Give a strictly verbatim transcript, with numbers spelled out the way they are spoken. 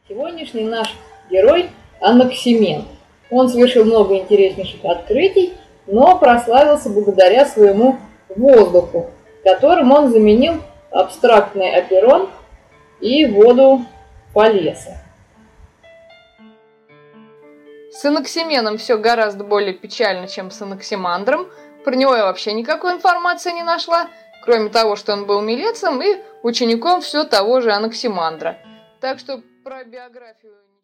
Сегодняшний наш герой Анаксимен. Он совершил много интереснейших открытий, но прославился благодаря своему воздуху, которым он заменил абстрактный аперон и воду Фалеса. С Анаксименом все гораздо более печально, чем с Анаксимандром. Про него я вообще никакой информации не нашла, кроме того, что он был милецом и учеником все того же Анаксимандра. Так что про биографию...